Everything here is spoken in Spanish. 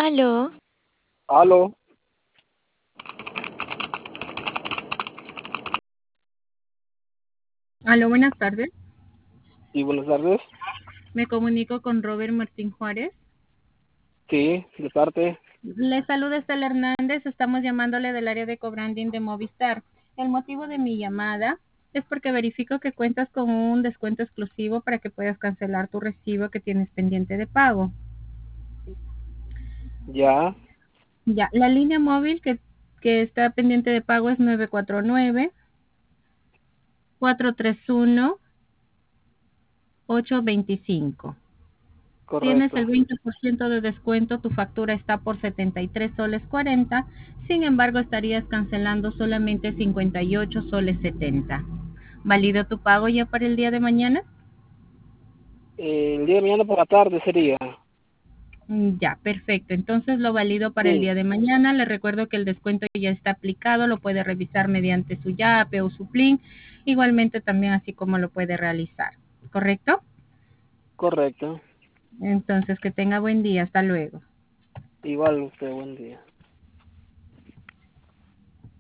Aló, Aló, Aló, buenas tardes. y buenas tardes. Me comunico con Robert Martín Juárez. Sí, de parte. Le saluda Estela Hernández. Estamos llamándole del área de cobranding de Movistar. El motivo de mi llamada es porque verifico que cuentas con un descuento exclusivo para que puedas cancelar tu recibo que tienes pendiente de pago. Ya, Ya, la línea móvil que está pendiente de pago es 949-431-825. Tienes el correcto. 20% de descuento, tu factura está por 73 soles 40, sin embargo estarías cancelando solamente 58 soles 70. ¿Válido tu pago ya para el día de mañana? El día de mañana por la tarde sería. Ya, perfecto. Entonces lo valido para el Sí, día de mañana. Le recuerdo que el descuento ya está aplicado, lo puede revisar mediante su YAPE o su PLIN, igualmente también así como lo puede realizar. ¿Correcto? correcto. Entonces que tenga buen día. Hasta luego. Igual usted, buen día.